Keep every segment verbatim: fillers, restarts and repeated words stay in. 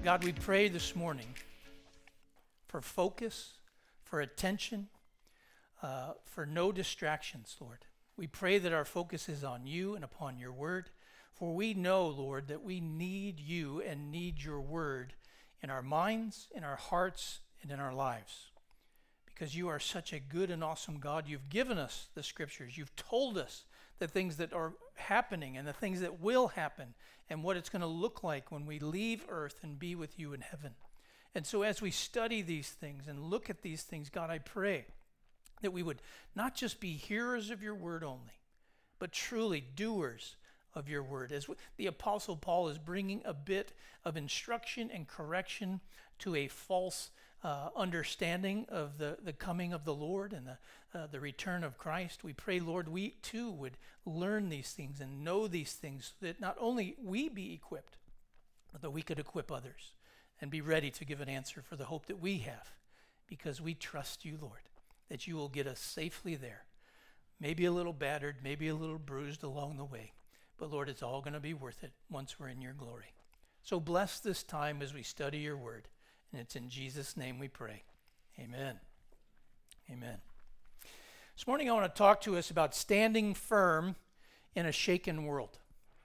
God, we pray this morning for focus, for attention, uh, for no distractions, Lord. We pray that our focus is on you and upon your word, for we know, Lord, that we need you and need your word in our minds, in our hearts, and in our lives. Because you are such a good and awesome God. You've given us the scriptures. You've told us the things that are happening and the things that will happen and what it's going to look like when we leave earth and be with you in heaven. And so as we study these things and look at these things, God, I pray that we would not just be hearers of your word only, but truly doers of your word. As the Apostle Paul is bringing a bit of instruction and correction to a false uh, understanding of the, the coming of the Lord and the, uh, the return of Christ, we pray, Lord, we too would learn these things and know these things so that not only we be equipped, but that we could equip others and be ready to give an answer for the hope that we have, because we trust you, Lord, that you will get us safely there. Maybe a little battered, maybe a little bruised along the way, but Lord, it's all going to be worth it once we're in your glory. So bless this time as we study your word, and it's in Jesus' name we pray. Amen. Amen. This morning I want to talk to us about standing firm in a shaken world.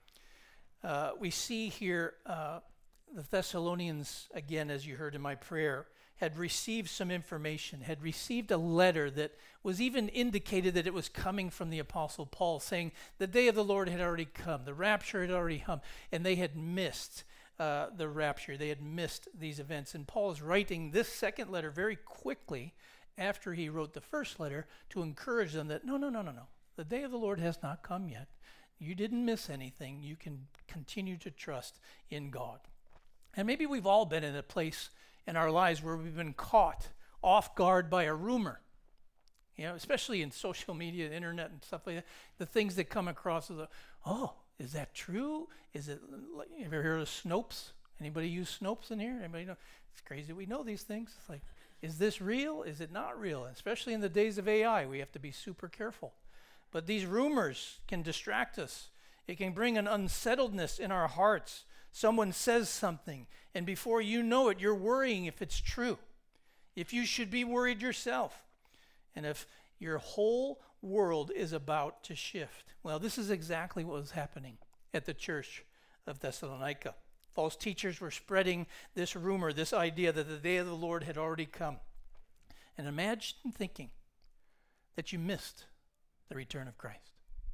Uh, we see here uh, the Thessalonians, again, as you heard in my prayer, had received some information, had received a letter that was even indicated that it was coming from the Apostle Paul, saying the day of the Lord had already come, the rapture had already come, and they had missed uh, the rapture. They had missed these events. And Paul is writing this second letter very quickly after he wrote the first letter to encourage them that, no, no, no, no, no. The day of the Lord has not come yet. You didn't miss anything. You can continue to trust in God. And maybe we've all been in a place in our lives where we've been caught off guard by a rumor, you know, especially in social media, the internet and stuff like that. The things that come across as, a, oh, is that true? Is it, like, have you ever heard of Snopes? Anybody use Snopes in here? Anybody know? It's crazy we know these things. It's like, is this real? Is it not real? Especially in the days of A I, we have to be super careful. But these rumors can distract us. It can bring an unsettledness in our hearts. Someone says something, and before you know it, you're worrying if it's true, if you should be worried yourself, and if your whole world is about to shift. Well, this is exactly what was happening at the church of Thessalonica. False teachers were spreading this rumor, this idea that the day of the Lord had already come. And imagine thinking that you missed the return of Christ,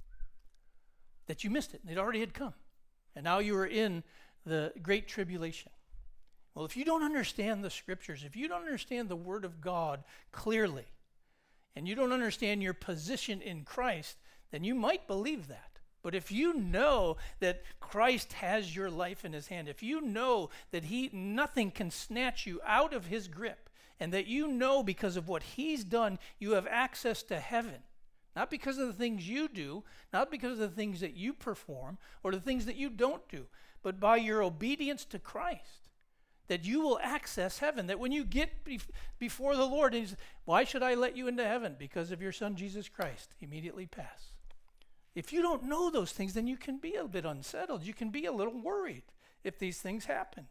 that you missed it, it already had come, and now you are in the great tribulation. Well, if you don't understand the scriptures, if you don't understand the word of God clearly, and you don't understand your position in Christ, then you might believe that. But if you know that Christ has your life in his hand, if you know that he nothing can snatch you out of his grip, and that you know because of what he's done, you have access to heaven, not because of the things you do, not because of the things that you perform or the things that you don't do, but by your obedience to Christ, that you will access heaven, that when you get be- before the Lord, and he says, why should I let you into heaven? Because of your son, Jesus Christ. Immediately pass. If you don't know those things, then you can be a bit unsettled. You can be a little worried if these things happened.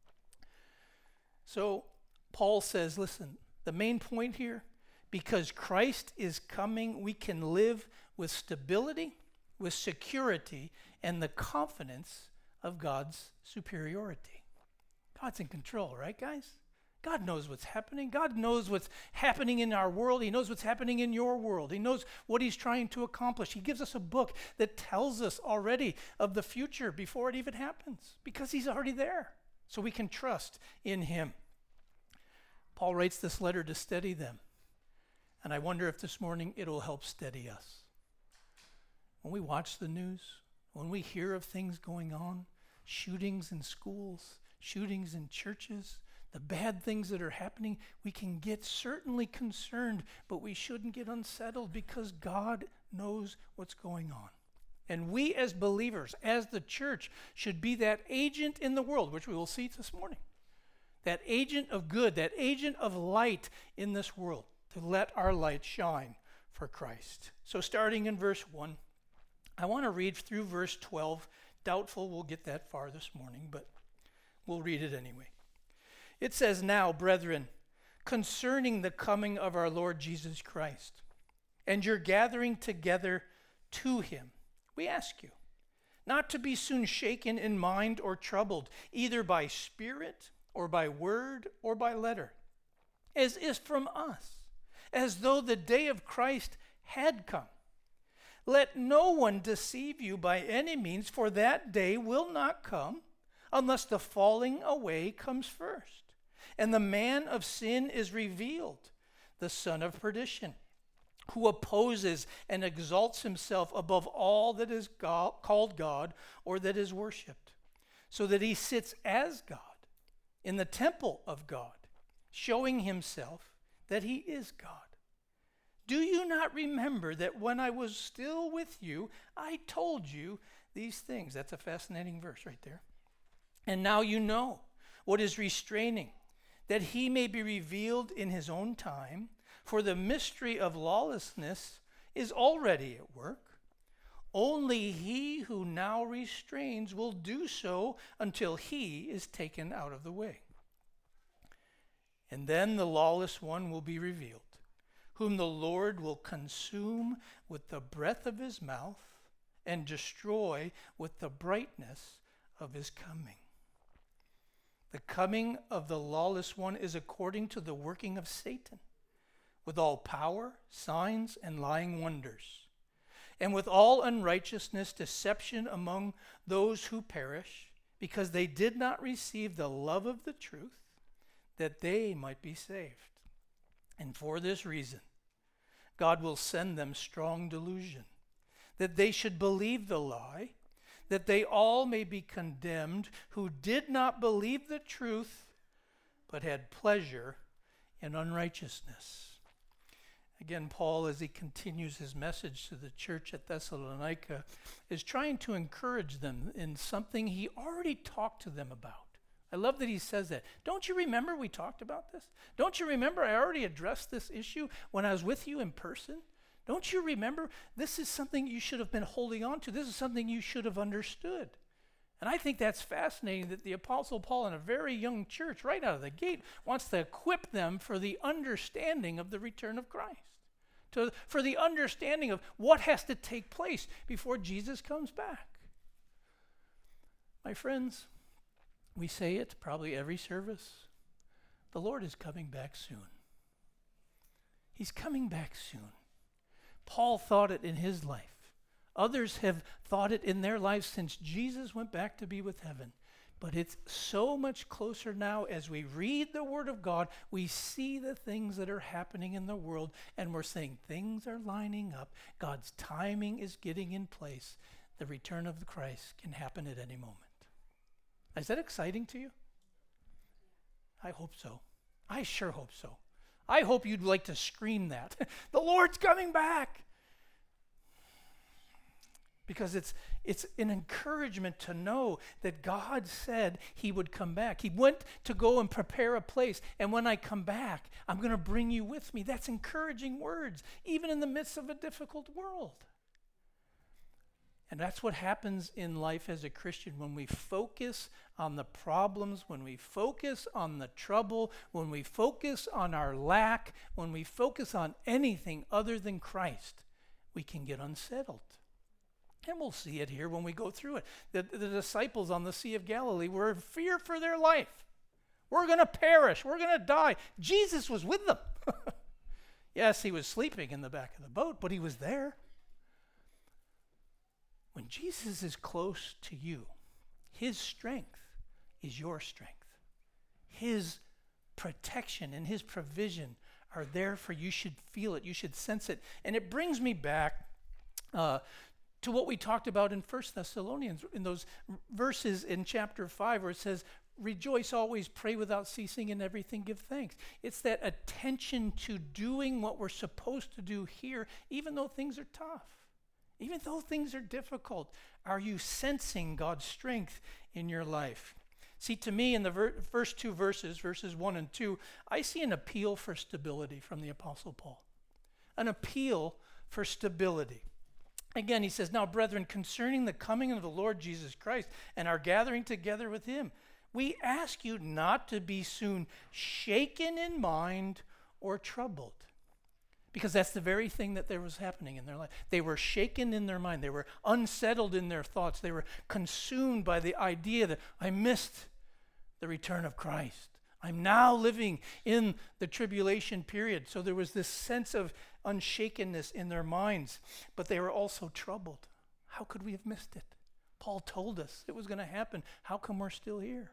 So Paul says, listen, the main point here, because Christ is coming, we can live with stability, with security, and the confidence of God's superiority. God's in control, right, guys? God knows what's happening. God knows what's happening in our world. He knows what's happening in your world. He knows what he's trying to accomplish. He gives us a book that tells us already of the future before it even happens, because he's already there. So we can trust in him. Paul writes this letter to steady them. And I wonder if this morning it'll help steady us. When we watch the news, when we hear of things going on, shootings in schools, shootings in churches, the bad things that are happening, we can get certainly concerned, but we shouldn't get unsettled because God knows what's going on. And we as believers, as the church, should be that agent in the world, which we will see this morning. That agent of good, that agent of light in this world, to let our light shine for Christ. So starting in verse one, I want to read through verse twelve. Doubtful we'll get that far this morning, but we'll read it anyway. It says, now, brethren, concerning the coming of our Lord Jesus Christ and your gathering together to him, we ask you not to be soon shaken in mind or troubled, either by spirit or by word or by letter, as is from us, as though the day of Christ had come. Let no one deceive you by any means, for that day will not come unless the falling away comes first, and the man of sin is revealed, the son of perdition, who opposes and exalts himself above all that is God, called God or that is worshipped, so that he sits as God in the temple of God, showing himself that he is God. Do you not remember that when I was still with you, I told you these things? That's a fascinating verse right there. And now you know what is restraining, that he may be revealed in his own time, for the mystery of lawlessness is already at work. Only he who now restrains will do so until he is taken out of the way. And then the lawless one will be revealed, whom the Lord will consume with the breath of his mouth and destroy with the brightness of his coming. The coming of the lawless one is according to the working of Satan, with all power, signs, and lying wonders, and with all unrighteousness, deception among those who perish, because they did not receive the love of the truth, that they might be saved. And for this reason, God will send them strong delusion, that they should believe the lie, that they all may be condemned who did not believe the truth, but had pleasure in unrighteousness. Again, Paul, as he continues his message to the church at Thessalonica, is trying to encourage them in something he already talked to them about. I love that he says that. Don't you remember we talked about this? Don't you remember I already addressed this issue when I was with you in person? Don't you remember? This is something you should have been holding on to. This is something you should have understood. And I think that's fascinating that the Apostle Paul, in a very young church, right out of the gate, wants to equip them for the understanding of the return of Christ, to, for the understanding of what has to take place before Jesus comes back. My friends, we say it probably every service. The Lord is coming back soon. He's coming back soon. Paul thought it in his life. Others have thought it in their lives since Jesus went back to be with heaven. But it's so much closer now as we read the Word of God, we see the things that are happening in the world, and we're saying things are lining up. God's timing is getting in place. The return of the Christ can happen at any moment. Is that exciting to you? I hope so. I sure hope so. I hope you'd like to scream that. The Lord's coming back. Because it's it's an encouragement to know that God said he would come back. He went to go and prepare a place. And when I come back, I'm going to bring you with me. That's encouraging words, even in the midst of a difficult world. And that's what happens in life as a Christian when we focus on the problems, when we focus on the trouble, when we focus on our lack, when we focus on anything other than Christ, we can get unsettled. And we'll see it here when we go through it. The, the disciples on the Sea of Galilee were in fear for their life. We're going to perish. We're going to die. Jesus was with them. Yes, he was sleeping in the back of the boat, but he was there. When Jesus is close to you, his strength is your strength. His protection and his provision are there for you. You should feel it. You should sense it. And it brings me back uh, to what we talked about in First Thessalonians, in those verses in chapter five where it says, rejoice always, pray without ceasing, in everything give thanks. It's that attention to doing what we're supposed to do here, even though things are tough. Even though things are difficult, are you sensing God's strength in your life? See, to me, in the ver- first two verses, verses one and two, I see an appeal for stability from the Apostle Paul. An appeal for stability. Again, he says, now, brethren, concerning the coming of the Lord Jesus Christ and our gathering together with him, we ask you not to be soon shaken in mind or troubled. Because that's the very thing that there was happening in their life. They were shaken in their mind. They were unsettled in their thoughts. They were consumed by the idea that I missed the return of Christ. I'm now living in the tribulation period. So there was this sense of unshakenness in their minds, but they were also troubled. How could we have missed it? Paul told us it was going to happen. How come we're still here?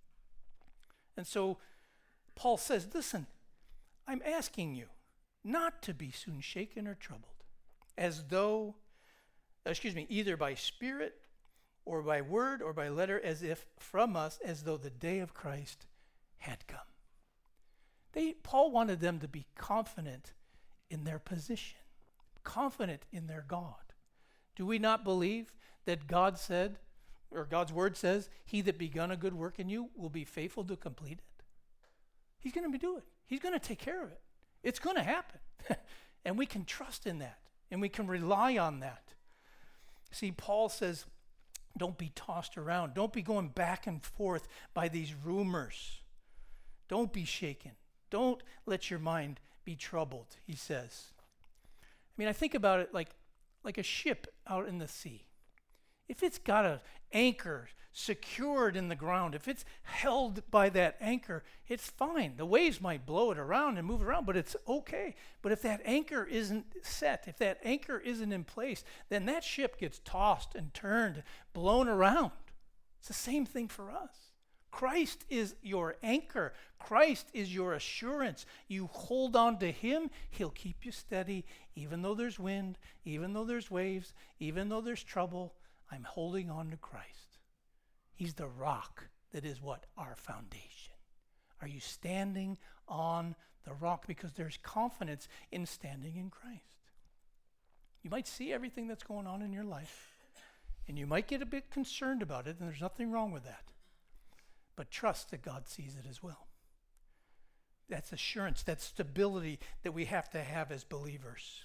And so Paul says, listen, I'm asking you not to be soon shaken or troubled, as though, excuse me, either by spirit or by word or by letter, as if from us, as though the day of Christ had come. They, Paul wanted them to be confident in their position, confident in their God. Do we not believe that God said, or God's word says, he that begun a good work in you will be faithful to complete it? He's going to do it. He's going to take care of it. It's going to happen. And we can trust in that. And we can rely on that. See, Paul says, don't be tossed around. Don't be going back and forth by these rumors. Don't be shaken. Don't let your mind be troubled, he says. I mean, I think about it like, like a ship out in the sea. If it's got an anchor secured in the ground, if it's held by that anchor, it's fine. The waves might blow it around and move around, but it's okay. But if that anchor isn't set, if that anchor isn't in place, then that ship gets tossed and turned, blown around. It's the same thing for us. Christ is your anchor. Christ is your assurance. You hold on to him, he'll keep you steady, even though there's wind, even though there's waves, even though there's trouble. I'm holding on to Christ. He's the rock that is what? Our foundation. Are you standing on the rock? Because there's confidence in standing in Christ. You might see everything that's going on in your life, and you might get a bit concerned about it, and there's nothing wrong with that. But trust that God sees it as well. That's assurance, that's stability that we have to have as believers.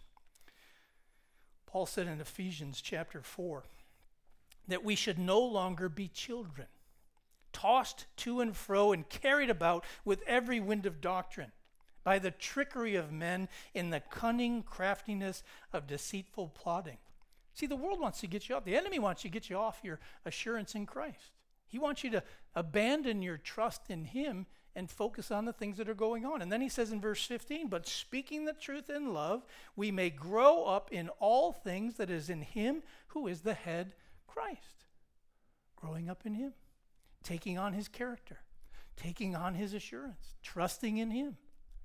Paul said in Ephesians chapter four, that we should no longer be children, tossed to and fro and carried about with every wind of doctrine, by the trickery of men in the cunning craftiness of deceitful plotting. See, the world wants to get you off. The enemy wants to get you off your assurance in Christ. He wants you to abandon your trust in him and focus on the things that are going on. And then he says in verse fifteen, but speaking the truth in love, we may grow up in all things that is in him who is the head, Christ. Growing up in him, taking on his character, taking on his assurance, trusting in him.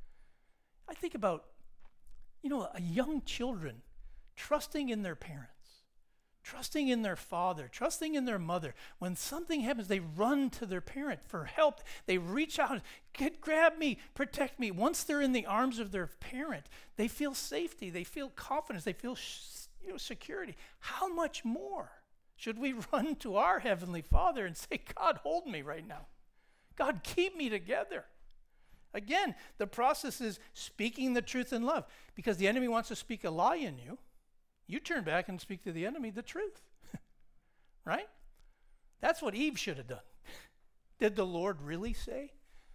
I think about, you know, a young children trusting in their parents, trusting in their father, trusting in their mother. When something happens, they run to their parent for help. They reach out, get, grab me, protect me. Once they're in the arms of their parent, they feel safety, they feel confidence, they feel you know, security. How much more should we run to our Heavenly Father and say, God, hold me right now. God, keep me together. Again, the process is speaking the truth in love, because the enemy wants to speak a lie in you. You turn back and speak to the enemy the truth, right? That's what Eve should have done. Did the Lord really say?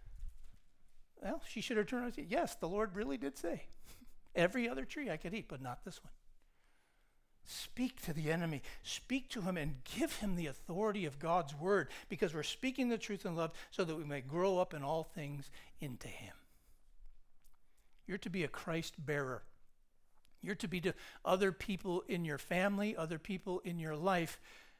Well, she should have turned around and said, yes, the Lord really did say. Every other tree I could eat, but not this one. Speak to the enemy. Speak to him and give him the authority of God's word, because we're speaking the truth in love so that we may grow up in all things into him. You're to be a Christ bearer. You're to be to other people in your family, other people in your life,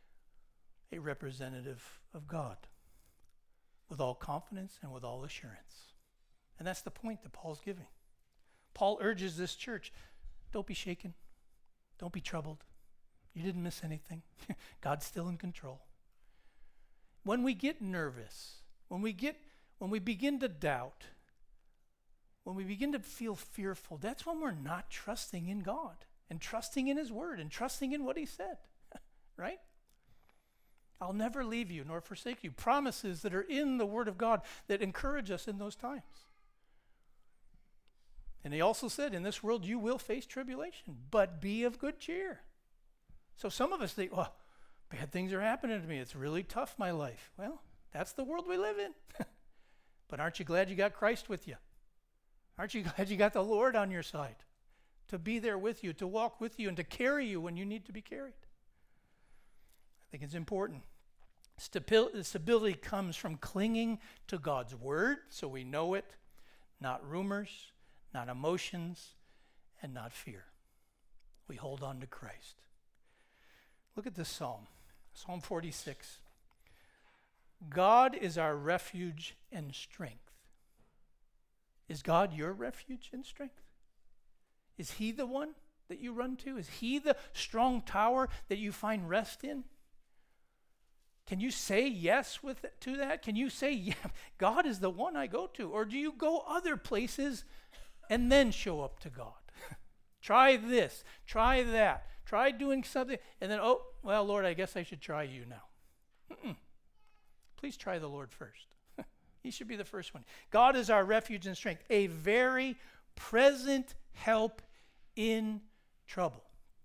a representative of God with all confidence and with all assurance. And that's the point that Paul's giving. Paul urges this church, don't be shaken. Don't be troubled. You didn't miss anything. God's still in control. When we get nervous, when we get, when we begin to doubt, when we begin to feel fearful, that's when we're not trusting in God and trusting in his word and trusting in what he said, right? I'll never leave you nor forsake you. Promises that are in the word of God that encourage us in those times. And he also said, in this world you will face tribulation, but be of good cheer. So some of us think, well, bad things are happening to me. It's really tough, my life. Well, That's the world we live in. But aren't you glad you got Christ with you? Aren't you glad you got the Lord on your side to be there with you, to walk with you, and to carry you when you need to be carried? I think it's important. Stabil- stability comes from clinging to God's word so we know it, not rumors, not emotions, and not fear. We hold on to Christ. Look at this psalm, Psalm forty-six. God is our refuge and strength. Is God your refuge and strength? Is he the one that you run to? Is he the strong tower that you find rest in? Can you say yes with to that? Can you say, yeah, God is the one I go to? Or do you go other places and then show up to God? Try this, try that, try doing something, and then, oh, well, Lord, I guess I should try you now. Mm-mm. Please try the Lord first. He should be the first one. God is our refuge and strength, a very present help in trouble.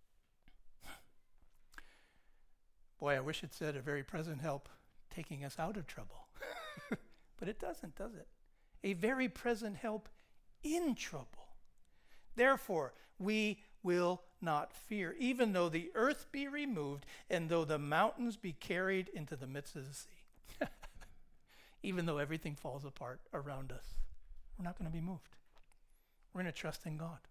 Boy, I wish it said a very present help taking us out of trouble. But it doesn't, does it? A very present help in trouble. Therefore, we will not fear, even though the earth be removed and though the mountains be carried into the midst of the sea. Even though everything falls apart around us, we're not going to be moved. We're going to trust in God.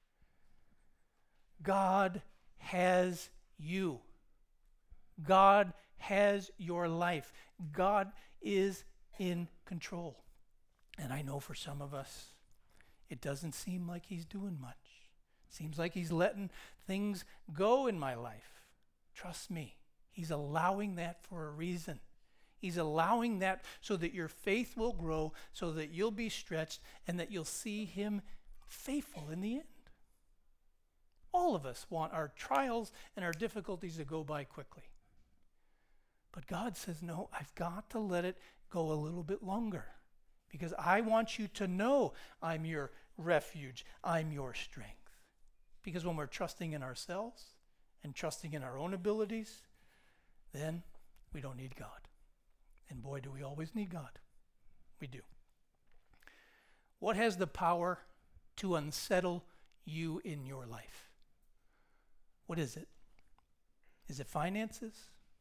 God has you. God has your life. God is in control. And I know for some of us, it doesn't seem like he's doing much. Seems like he's letting things go in my life. Trust me, he's allowing that for a reason. He's allowing that so that your faith will grow, so that you'll be stretched, and that you'll see him faithful in the end. All of us want our trials and our difficulties to go by quickly. But God says, no, I've got to let it go a little bit longer because I want you to know I'm your refuge, I'm your strength. Because when we're trusting in ourselves and trusting in our own abilities, then we don't need God. And boy, do we always need God. We do. What has the power to unsettle you in your life? What is it? Is it finances?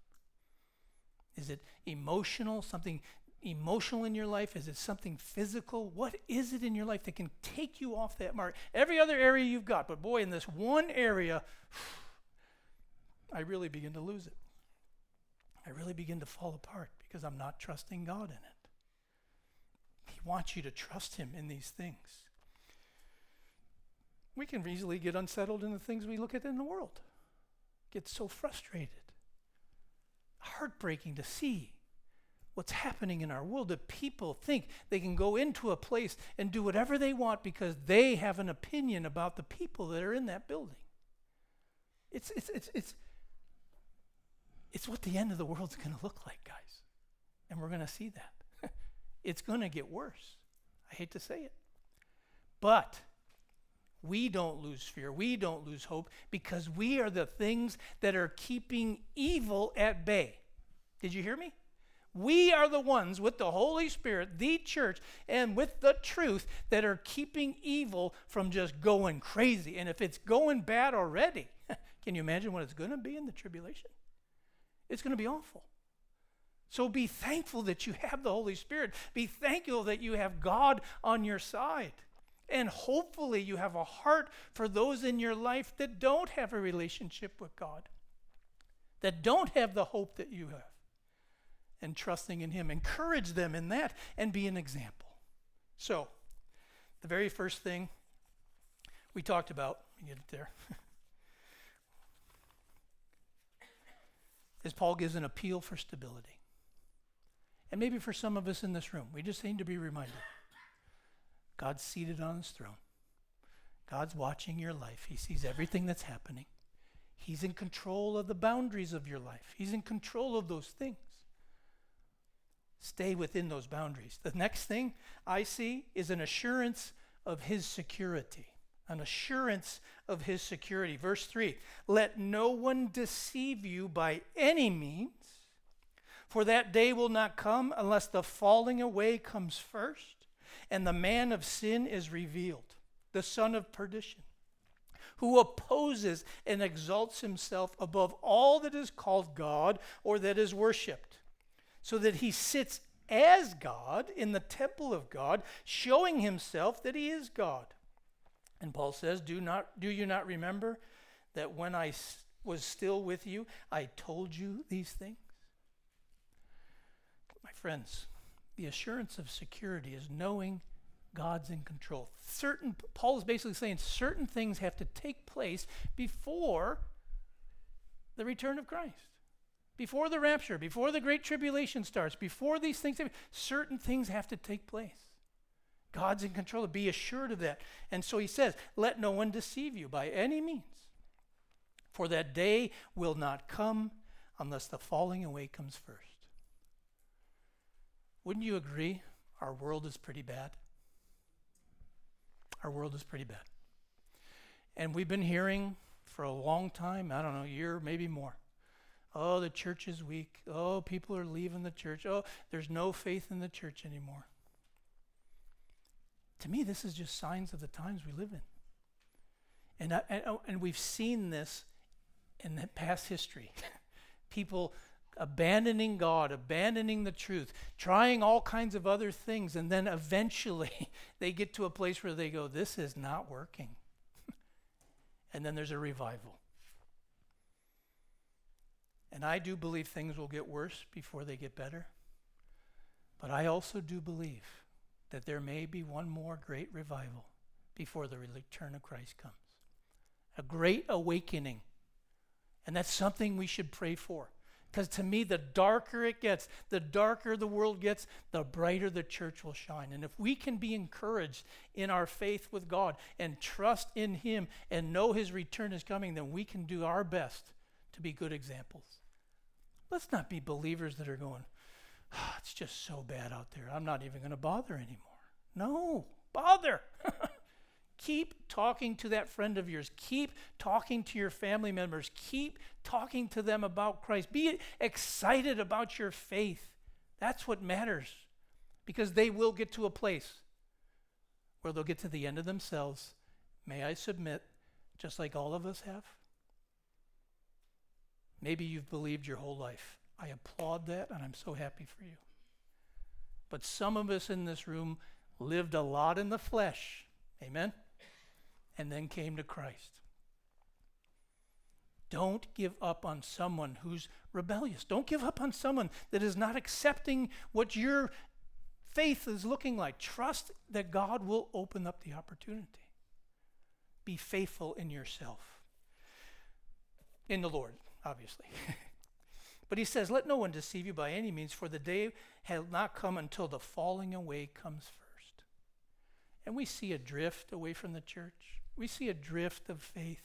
Is it emotional, something emotional in your life? Is it something physical? What is it in your life that can take you off that mark? Every other area you've got, but boy, in this one area, I really begin to lose it. I really begin to fall apart because I'm not trusting God in it. He wants you to trust him in these things. We can easily get unsettled in the things we look at in the world. Get so frustrated. Heartbreaking to see what's happening in our world, that people think they can go into a place and do whatever they want because they have an opinion about the people that are in that building. It's it's it's it's it's what the end of the world's going to look like, guys. And we're going to see that. It's going to get worse. I hate to say it. But we don't lose fear. We don't lose hope because we are the things that are keeping evil at bay. Did you hear me? We are the ones with the Holy Spirit, the church, and with the truth that are keeping evil from just going crazy. And if it's going bad already, can you imagine what it's going to be in the tribulation? It's going to be awful. So be thankful that you have the Holy Spirit. Be thankful that you have God on your side. And hopefully you have a heart for those in your life that don't have a relationship with God, that don't have the hope that you have, and trusting in him. Encourage them in that and be an example. So, the very first thing we talked about, let me get it there, is Paul gives an appeal for stability. And maybe for some of us in this room, we just need to be reminded. God's seated on his throne. God's watching your life. He sees everything that's happening. He's in control of the boundaries of your life. He's in control of those things. Stay within those boundaries. The next thing I see is an assurance of his security. An assurance of his security. Verse three, let no one deceive you by any means, For that day will not come unless the falling away comes first, and the man of sin is revealed, the son of perdition, who opposes and exalts himself above all that is called God or that is worshipped, so that he sits as God in the temple of God, showing himself that he is God. And Paul says, do not do you not remember that when I s- was still with you, I told you these things? My friends, the assurance of security is knowing God's in control. Certain, Paul is basically saying certain things have to take place before the return of Christ, before the rapture, before the great tribulation starts, before these things, certain things have to take place. God's in control. Be assured of that. And so he says, let no one deceive you by any means, for that day will not come unless the falling away comes first. Wouldn't you agree our world is pretty bad? Our world is pretty bad. And we've been hearing for a long time, I don't know, a year, maybe more. Oh, the church is weak. Oh, people are leaving the church. Oh, there's no faith in the church anymore. To me, this is just signs of the times we live in. And, I, and, and we've seen this in the past history. People abandoning God, abandoning the truth, trying all kinds of other things, and then eventually they get to a place where they go, this is not working. And then there's a revival. And I do believe things will get worse before they get better. But I also do believe that there may be one more great revival before the return of Christ comes. A great awakening. And that's something we should pray for. Because to me, the darker it gets, the darker the world gets, the brighter the church will shine. And if we can be encouraged in our faith with God and trust in him and know his return is coming, then we can do our best to be good examples. Let's not be believers that are going, oh, it's just so bad out there. I'm not even going to bother anymore. No, bother. Keep talking to that friend of yours. Keep talking to your family members. Keep talking to them about Christ. Be excited about your faith. That's what matters, because they will get to a place where they'll get to the end of themselves. May I submit, just like all of us have? Maybe you've believed your whole life. I applaud that, and I'm so happy for you. But some of us in this room lived a lot in the flesh. Amen? And then came to Christ. Don't give up on someone who's rebellious. Don't give up on someone that is not accepting what your faith is looking like. Trust that God will open up the opportunity. Be faithful in yourself. In the Lord, obviously. But he says, let no one deceive you by any means, for the day has not come until the falling away comes first. And we see a drift away from the church. We see a drift of faith.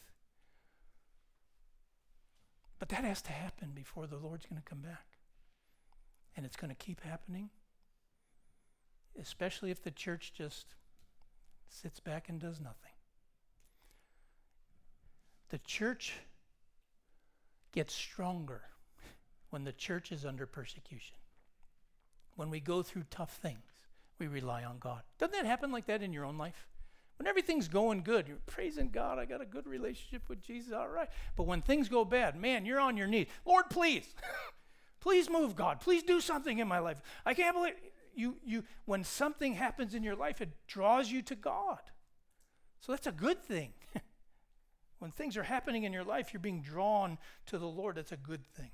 But that has to happen before the Lord's going to come back. And it's going to keep happening, especially if the church just sits back and does nothing. The church gets stronger when the church is under persecution. When we go through tough things, we rely on God. Doesn't that happen like that in your own life? When everything's going good, you're praising God, I got a good relationship with Jesus, all right. But when things go bad, man, you're on your knees. Lord, please, please move, God. Please do something in my life. I can't believe you, you, when something happens in your life, it draws you to God. So that's a good thing. When things are happening in your life, you're being drawn to the Lord. That's a good thing.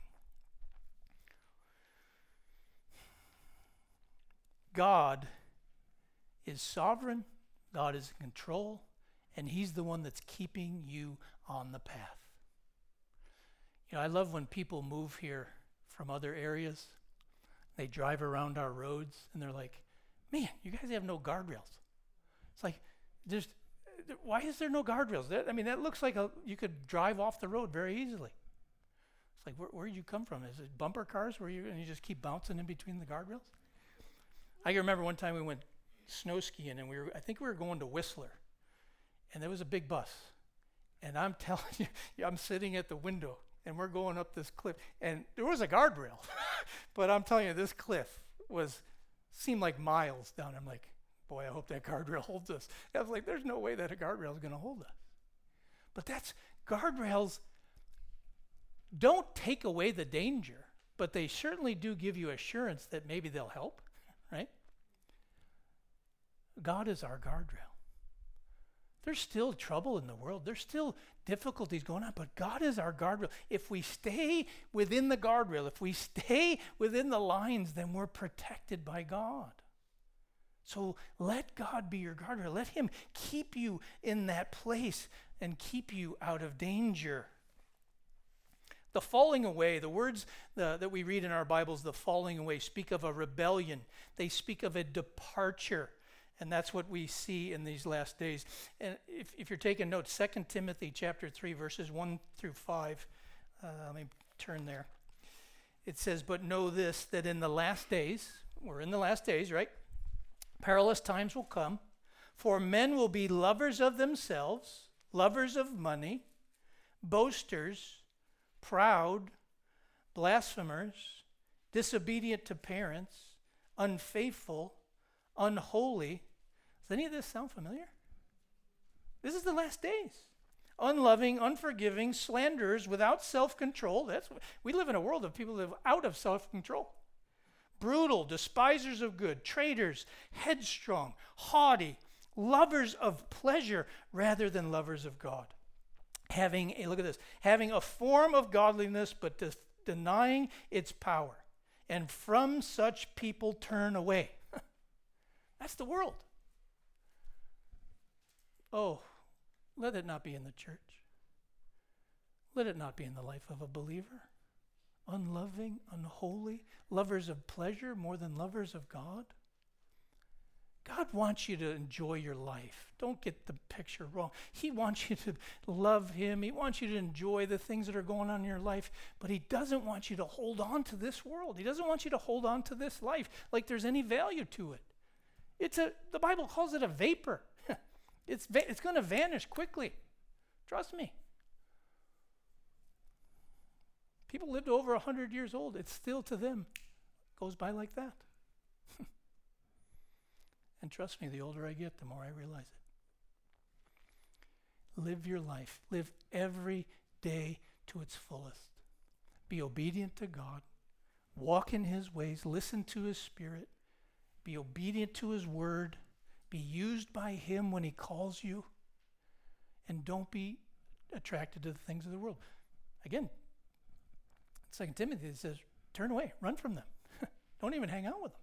God is sovereign. God is in control, and he's the one that's keeping you on the path. You know, I love when people move here from other areas. They drive around our roads, and they're like, man, you guys have no guardrails. It's like, there's, why is there no guardrails? That, I mean, that looks like a, you could drive off the road very easily. It's like, where where did you come from? Is it bumper cars where you and you just keep bouncing in between the guardrails? I can remember one time we went snow skiing, and we were, I think we were going to Whistler, and there was a big bus, and I'm telling you, I'm sitting at the window, and we're going up this cliff, and there was a guardrail, but I'm telling you, this cliff was seemed like miles down. I'm like, boy, I hope that guardrail holds us. I was like, there's no way that a guardrail is going to hold us. But that's, guardrails don't take away the danger, but they certainly do give you assurance that maybe they'll help, right? God is our guardrail. There's still trouble in the world. There's still difficulties going on, but God is our guardrail. If we stay within the guardrail, if we stay within the lines, then we're protected by God. So let God be your guardrail. Let him keep you in that place and keep you out of danger. The falling away, the words the, that we read in our Bibles, the falling away, speak of a rebellion. They speak of a departure. And that's what we see in these last days. And if, if you're taking notes, Second Timothy chapter three, verses one through five. Uh, let me turn there. It says, but know this, that in the last days, we're in the last days, right? Perilous times will come, for men will be lovers of themselves, lovers of money, boasters, proud, blasphemers, disobedient to parents, unfaithful, unholy. Does any of this sound familiar? This is the last days. Unloving, unforgiving, slanderers, without self-control. That's what, we live in a world of people that live out of self-control. Brutal, despisers of good, traitors, headstrong, haughty, lovers of pleasure rather than lovers of God. Having a, look at this, having a form of godliness but de- denying its power. And from such people turn away. That's the world. Oh, let it not be in the church. Let it not be in the life of a believer. Unloving, unholy, lovers of pleasure more than lovers of God. God wants you to enjoy your life. Don't get the picture wrong. He wants you to love him. He wants you to enjoy the things that are going on in your life, but he doesn't want you to hold on to this world. He doesn't want you to hold on to this life like there's any value to it. It's a, the Bible calls it a vapor. it's va- it's going to vanish quickly. Trust me. People lived over one hundred years old. It's still to them. Goes by like that. And trust me, the older I get, the more I realize it. Live your life. Live every day to its fullest. Be obedient to God. Walk in his ways. Listen to his spirit. Be obedient to his word. Be used by him when he calls you. And don't be attracted to the things of the world. Again, Second Timothy it says, turn away, run from them. Don't even hang out with them.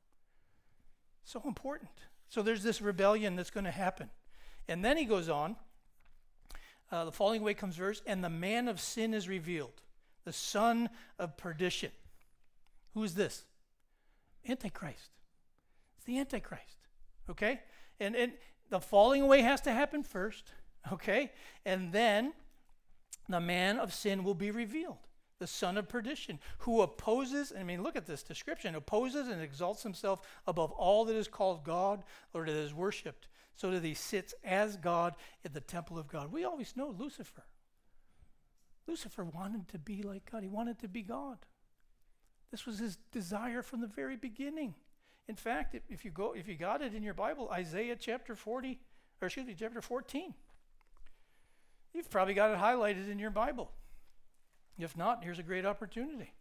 So important. So there's this rebellion that's going to happen. And then he goes on. Uh, the falling away comes first, and the man of sin is revealed, the son of perdition. Who is this? Antichrist. It's the Antichrist. Okay? And, and the falling away has to happen first. Okay? And then the man of sin will be revealed. The son of perdition, who opposes, I mean, look at this description, opposes and exalts himself above all that is called God or that is worshipped, so that he sits as God in the temple of God. We always know Lucifer. Lucifer wanted to be like God. He wanted to be God. This was his desire from the very beginning. In fact, if you go, if you got it in your Bible, Isaiah chapter forty, or excuse me, chapter fourteen, you've probably got it highlighted in your Bible. If not, here's a great opportunity.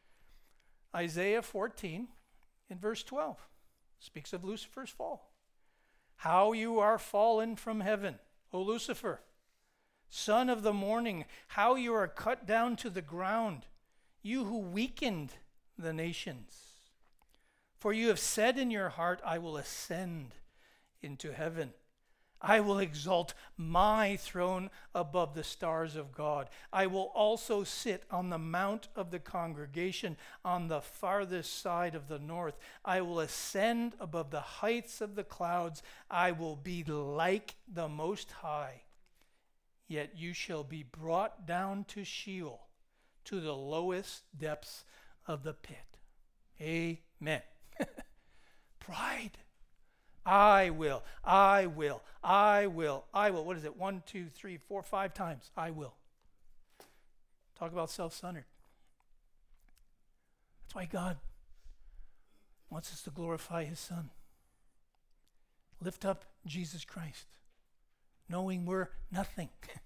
Isaiah fourteen in verse twelve speaks of Lucifer's fall. How you are fallen from heaven, O Lucifer, son of the morning, how you are cut down to the ground, you who weakened the nations. For you have said in your heart, I will ascend into heaven. I will exalt my throne above the stars of God. I will also sit on the mount of the congregation on the farthest side of the north. I will ascend above the heights of the clouds. I will be like the Most High. Yet you shall be brought down to Sheol, to the lowest depths of the pit. Amen. Pride. I will, I will, I will, I will. What is it? One, two, three, four, five times. I will. Talk about self-centered. That's why God wants us to glorify his Son. Lift up Jesus Christ, knowing we're nothing.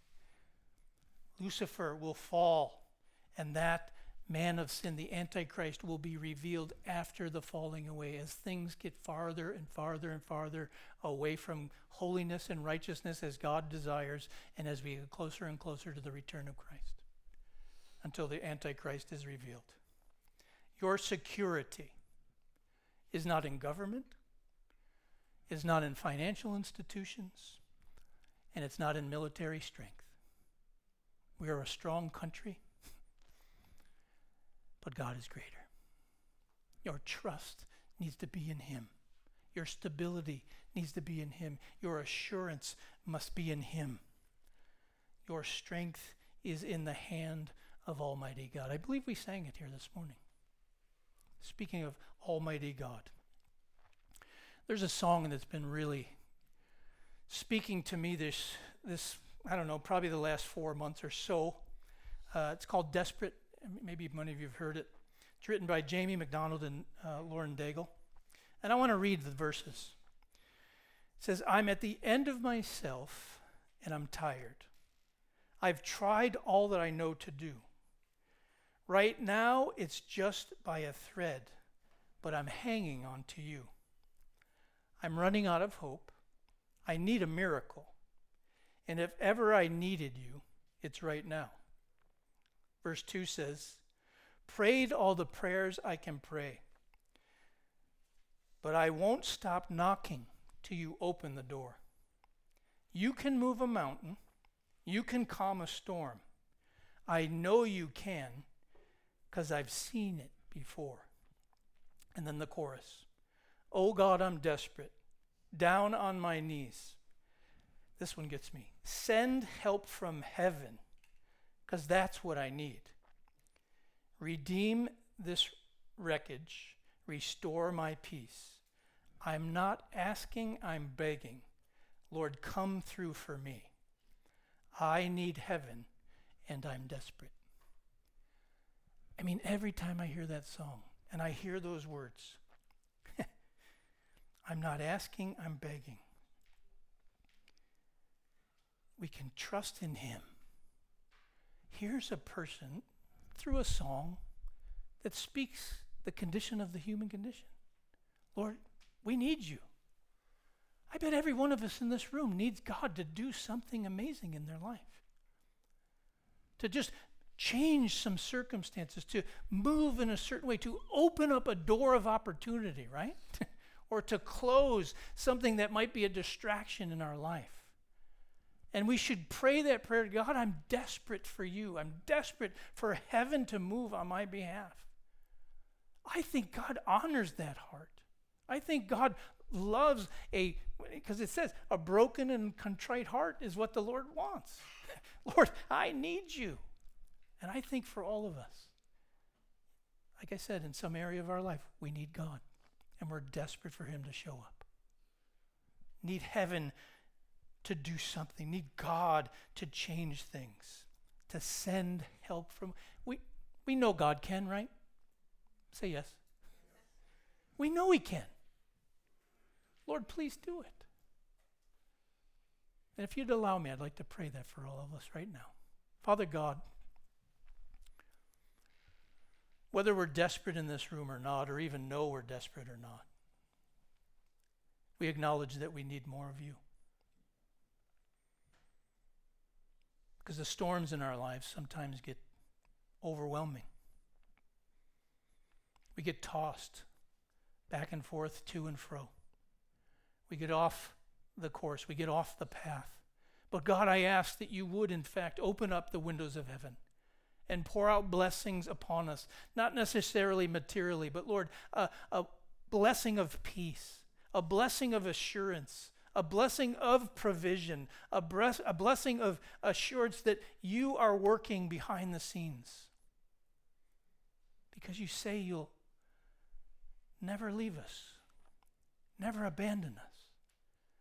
Lucifer will fall, and that man of sin, the Antichrist, will be revealed after the falling away as things get farther and farther and farther away from holiness and righteousness as God desires, and as we get closer and closer to the return of Christ, until the Antichrist is revealed. Your security is not in government, is not in financial institutions, and it's not in military strength. We are a strong country, but God is greater. Your trust needs to be in him. Your stability needs to be in him. Your assurance must be in him. Your strength is in the hand of Almighty God. I believe we sang it here this morning. Speaking of Almighty God, there's a song that's been really speaking to me this, this I don't know, probably the last four months or so. Uh, it's called Desperate. Maybe many of you have heard it. It's written by Jamie McDonald and uh, Lauren Daigle. And I want to read the verses. It says, I'm at the end of myself and I'm tired. I've tried all that I know to do. Right now, it's just by a thread, but I'm hanging on to you. I'm running out of hope. I need a miracle. And if ever I needed you, it's right now. Verse two says, prayed all the prayers I can pray, but I won't stop knocking till you open the door. You can move a mountain. You can calm a storm. I know you can, because I've seen it before. And then the chorus. Oh God, I'm desperate. Down on my knees. This one gets me. Send help from heaven, because that's what I need. Redeem this wreckage. Restore my peace. I'm not asking, I'm begging. Lord, come through for me. I need heaven, and I'm desperate. I mean, every time I hear that song, and I hear those words, I'm not asking, I'm begging. We can trust in him. Here's a person through a song that speaks the condition of the human condition. Lord, we need you. I bet every one of us in this room needs God to do something amazing in their life. To just change some circumstances, to move in a certain way, to open up a door of opportunity, right? Or to close something that might be a distraction in our life. And we should pray that prayer, God, I'm desperate for you. I'm desperate for heaven to move on my behalf. I think God honors that heart. I think God loves a, because it says, a broken and contrite heart is what the Lord wants. Lord, I need you. And I think for all of us, like I said, in some area of our life, we need God. And we're desperate for him to show up. Need heaven to do something. Need God to change things. To send help from... We, we know God can, right? Say yes. We know he can. Lord, please do it. And if you'd allow me, I'd like to pray that for all of us right now. Father God, whether we're desperate in this room or not, or even know we're desperate or not, we acknowledge that we need more of you. Because the storms in our lives sometimes get overwhelming. We get tossed back and forth, to and fro. We get off the course. We get off the path. But God, I ask that you would, in fact, open up the windows of heaven and pour out blessings upon us, not necessarily materially, but Lord, uh, a blessing of peace, a blessing of assurance, a blessing of provision, a, bre- a blessing of assurance that you are working behind the scenes. Because you say you'll never leave us, never abandon us,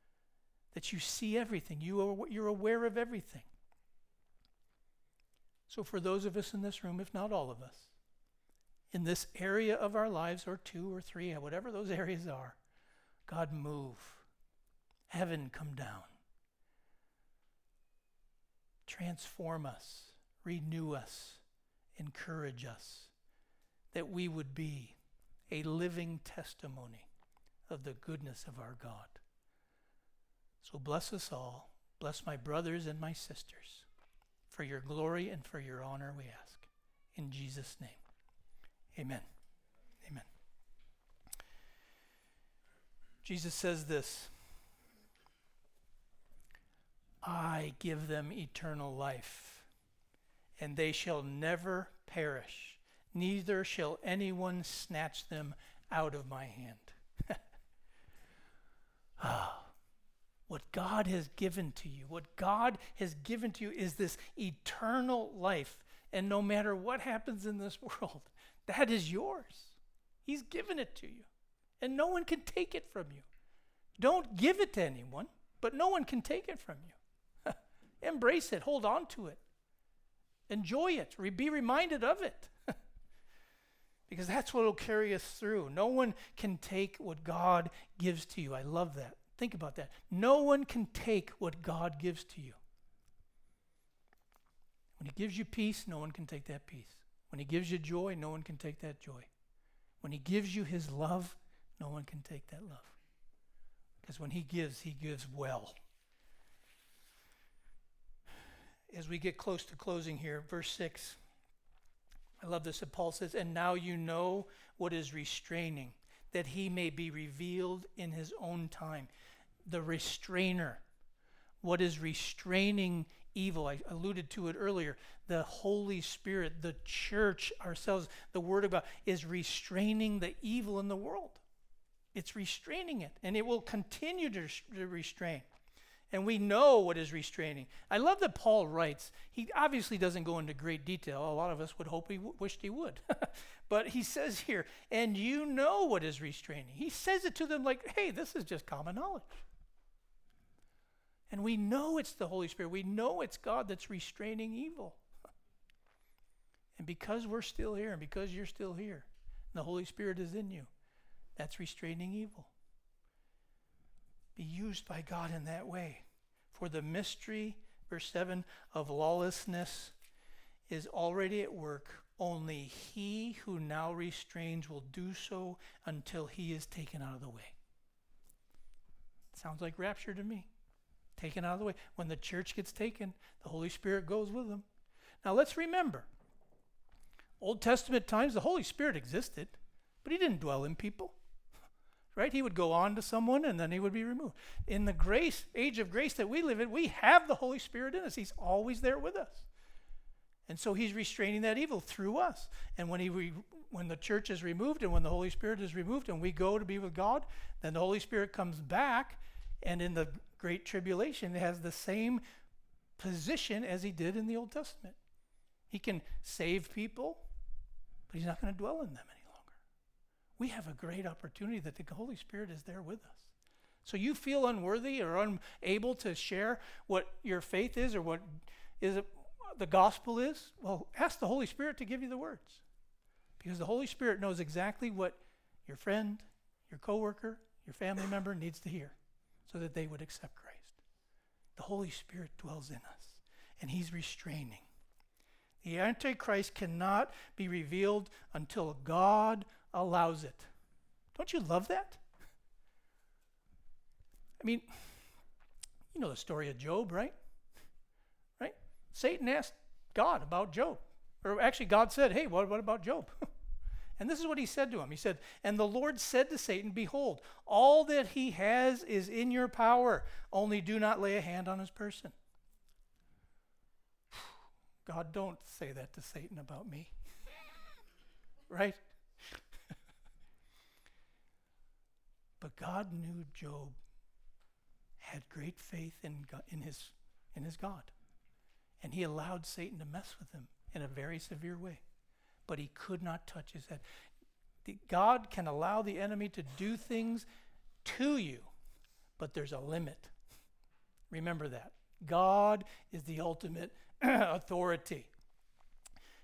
that you see everything, you are, you're aware of everything. So for those of us in this room, if not all of us, in this area of our lives, or two or three, whatever those areas are, God, move. Heaven, come down. Transform us, renew us, encourage us, that we would be a living testimony of the goodness of our God. So bless us all. Bless my brothers and my sisters. For your glory and for your honor, we ask. In Jesus' name, amen. Amen. Jesus says this, I give them eternal life, and they shall never perish, neither shall anyone snatch them out of my hand. Ah. What God has given to you, what God has given to you is this eternal life. And no matter what happens in this world, that is yours. He's given it to you. And no one can take it from you. Don't give it to anyone, but no one can take it from you. Embrace it. Hold on to it. Enjoy it. Re- be reminded of it. Because that's what will carry us through. No one can take what God gives to you. I love that. Think about that. No one can take what God gives to you. When he gives you peace, no one can take that peace. When he gives you joy, no one can take that joy. When he gives you his love, no one can take that love. Because when he gives, he gives well. As we get close to closing here, verse six, I love this that Paul says, and now you know what is restraining, that he may be revealed in his own time. The restrainer, what is restraining evil, I alluded to it earlier, the Holy Spirit, the church, ourselves, the Word of God, is restraining the evil in the world. It's restraining it, and it will continue to, to restrain. And we know what is restraining. I love that Paul writes. He obviously doesn't go into great detail. A lot of us would hope he w- wished he would. But he says here, and you know what is restraining. He says it to them like, hey, this is just common knowledge. And we know it's the Holy Spirit. We know it's God that's restraining evil. And because we're still here, and because you're still here, and the Holy Spirit is in you, that's restraining evil. Be used by God in that way. For the mystery, verse seven, of lawlessness is already at work. Only he who now restrains will do so until he is taken out of the way. Sounds like rapture to me. Taken out of the way. When the church gets taken, the Holy Spirit goes with them. Now let's remember, Old Testament times, the Holy Spirit existed, but he didn't dwell in people. Right? He would go on to someone and then he would be removed. In the grace, age of grace that we live in, we have the Holy Spirit in us. He's always there with us. And so he's restraining that evil through us. And when he re, when the church is removed and when the Holy Spirit is removed and we go to be with God, then the Holy Spirit comes back, and in the Great Tribulation, it has the same position as he did in the Old Testament. He can save people, but he's not going to dwell in them anymore. We have a great opportunity that the Holy Spirit is there with us. So you feel unworthy or unable to share what your faith is or what is it, the gospel is, well, ask the Holy Spirit to give you the words. Because the Holy Spirit knows exactly what your friend, your coworker, your family member needs to hear so that they would accept Christ. The Holy Spirit dwells in us, and he's restraining. The Antichrist cannot be revealed until God allows it. Don't you love that? I mean, you know the story of Job, right? Right? Satan asked God about Job. Or actually God said, hey, what, what about Job? And this is what he said to him. He said, and the Lord said to Satan, behold, all that he has is in your power. Only do not lay a hand on his person. God, don't say that to Satan about me. Right? But God knew Job had great faith in God, in his in his God. And he allowed Satan to mess with him in a very severe way. But he could not touch his head. The, God can allow the enemy to do things to you, but there's a limit. Remember that. God is the ultimate authority.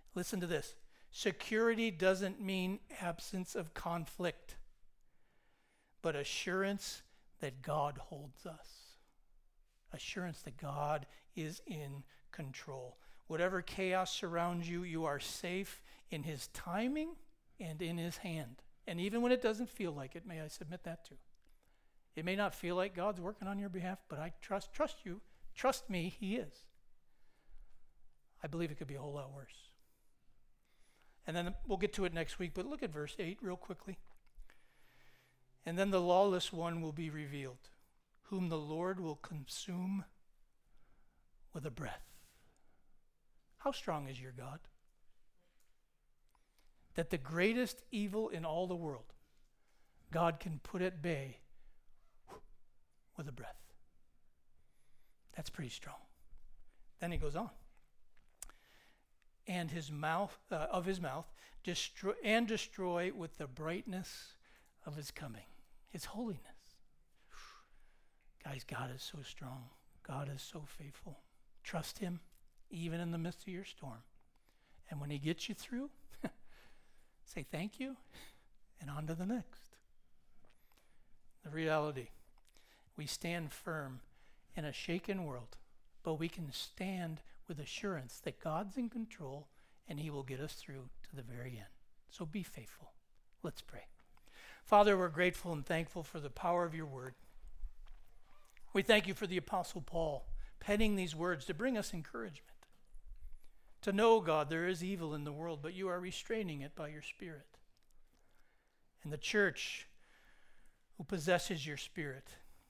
Listen to this. Security doesn't mean absence of conflict, but assurance that God holds us. Assurance that God is in control. Whatever chaos surrounds you, you are safe in his timing and in his hand. And even when it doesn't feel like it, may I submit that too. It may not feel like God's working on your behalf, but I trust trust you. Trust me, he is. I believe it could be a whole lot worse. And then we'll get to it next week, but look at verse eight real quickly. And then the lawless one will be revealed, whom the Lord will consume with a breath. How strong is your God? That the greatest evil in all the world, God can put at bay with a breath. That's pretty strong. Then he goes on. And his mouth, uh, of his mouth, destroy and destroy with the brightness of his coming, his holiness. Guys, God is so strong. God is so faithful. Trust him, even in the midst of your storm. And when he gets you through, say thank you, and on to the next. The reality, we stand firm in a shaken world, but we can stand with assurance that God's in control and he will get us through to the very end. So be faithful. Let's pray. Father, we're grateful and thankful for the power of your word. We thank you for the Apostle Paul penning these words to bring us encouragement. To know, God, there is evil in the world, but you are restraining it by your Spirit. And the church who possesses your Spirit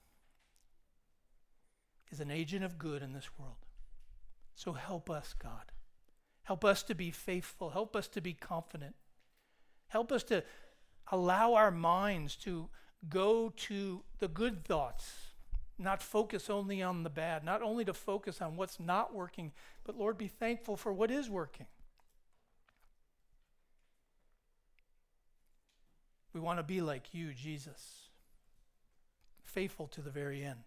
is an agent of good in this world. So help us, God. Help us to be faithful. Help us to be confident. Help us to allow our minds to go to the good thoughts, not focus only on the bad, not only to focus on what's not working, but Lord, be thankful for what is working. We want to be like you, Jesus, faithful to the very end.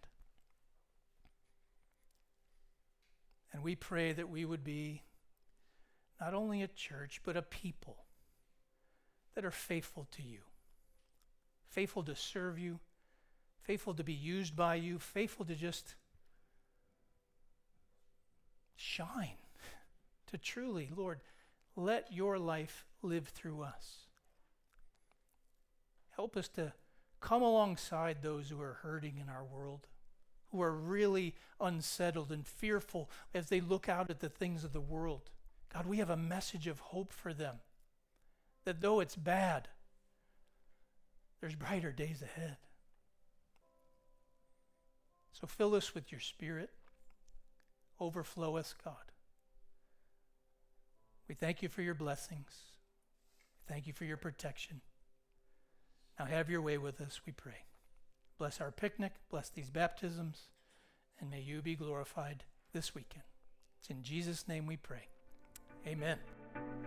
And we pray that we would be not only a church, but a people that are faithful to you, faithful to serve you, faithful to be used by you, faithful to just shine, to truly, Lord, let your life live through us. Help us to come alongside those who are hurting in our world, who are really unsettled and fearful as they look out at the things of the world. God, we have a message of hope for them, that though it's bad, there's brighter days ahead. So fill us with your Spirit. Overflow us, God. We thank you for your blessings. Thank you for your protection. Now have your way with us, we pray. Bless our picnic, bless these baptisms, and may you be glorified this weekend. It's in Jesus' name we pray. Amen.